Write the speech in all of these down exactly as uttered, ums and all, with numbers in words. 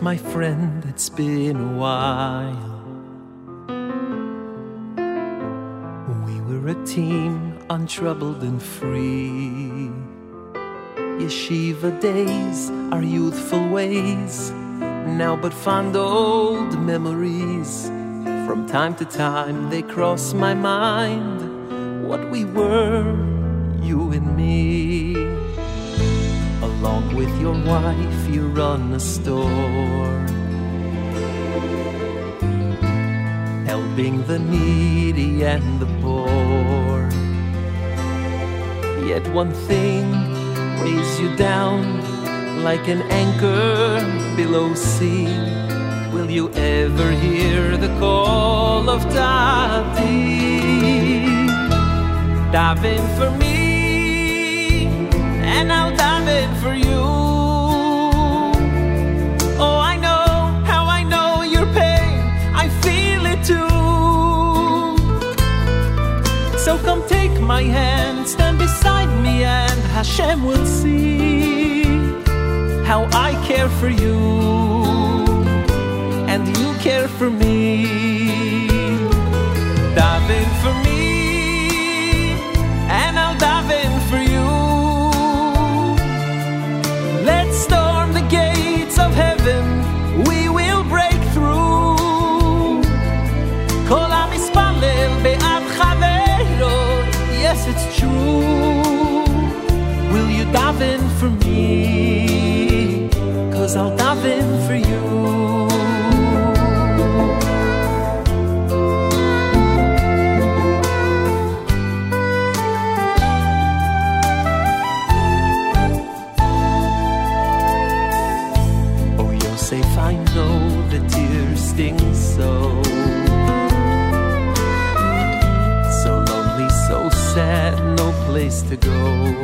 my friend, it's been a while. We were a team, untroubled and free. Yeshiva days, our youthful ways, now but fond old memories. From time to time they cross my mind, what we were, you and me. Along with your wife you run a store, helping the needy and the poor. Yet one thing weighs you down like an anchor below sea. Will you ever hear the call of Tati? Daven for me, and I'll daven for you. Oh, I know how I know your pain, I feel it too. So come take my hand, stand beside me, and Hashem will see how I care for you, and you care for me. Daven for me, and I'll daven for you. Let's storm the gates of heaven, we will break through. Kol Am Yisparel be'ad chaveiro, yes it's true. Will you daven for me? 'Cause I'll daven for you. I know the tears sting so, so lonely, so sad, no place to go.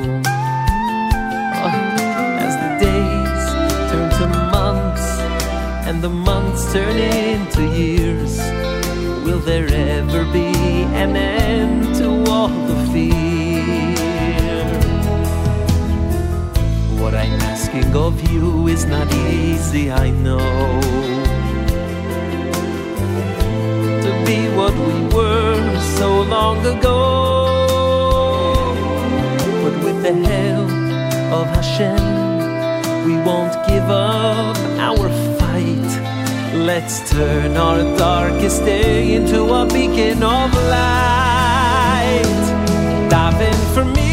Oh, as the days turn to months and the months turn into years, will there ever be an end to all the fear? What I'm asking of you is not easy, I know. To be what we were so long ago. But with the help of Hashem, we won't give up our fight. Let's turn our darkest day into a beacon of light. Daven for me,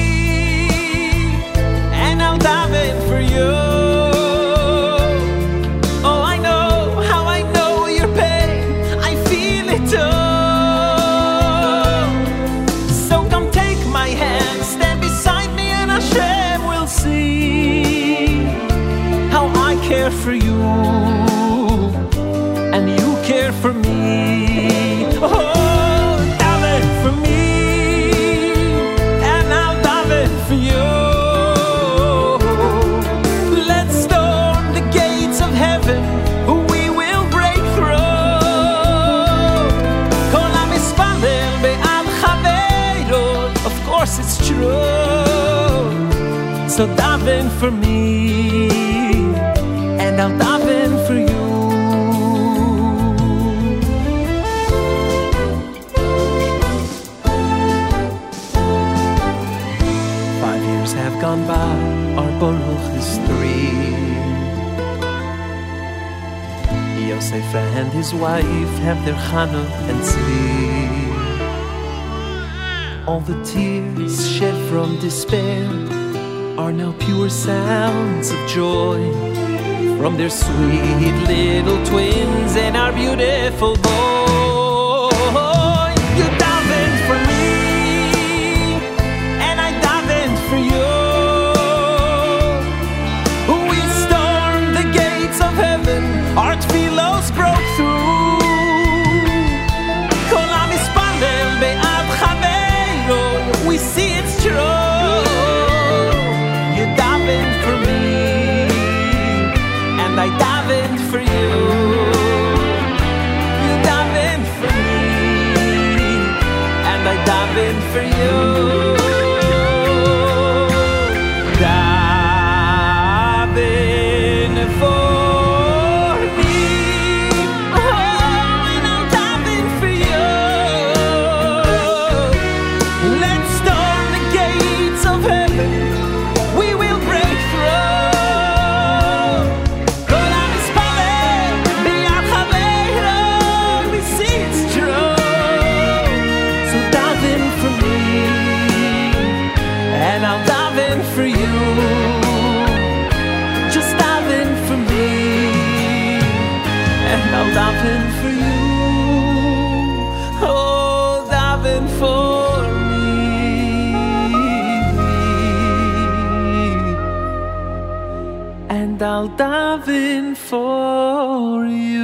daven for you. Oh, I know how I know your pain, I feel it too. So come take my hand, stand beside me, and Hashem will see how I care for you, and you care for me. Oh, daven for me, and I'll daven for you. It's true. So daven for me, and I'll daven for you. Five years have gone by, our Baruch is three. Yosef and his wife have their Chanukah and Tzvi. All the tears shed from despair are now pure sounds of joy from their sweet little twins and our beautiful boy. You daven for me, and I daven for you. We stormed the gates of heaven, our tefillos broke through. Kol Am Yisparel be'ad chaveiro, we see it's true. You daven for me, and I daven for you. You daven for me, and I daven for you. Daven for me. for you. Just dive in for me, and I'll dive in for you. Oh, dive in for me, and I'll dive in for you.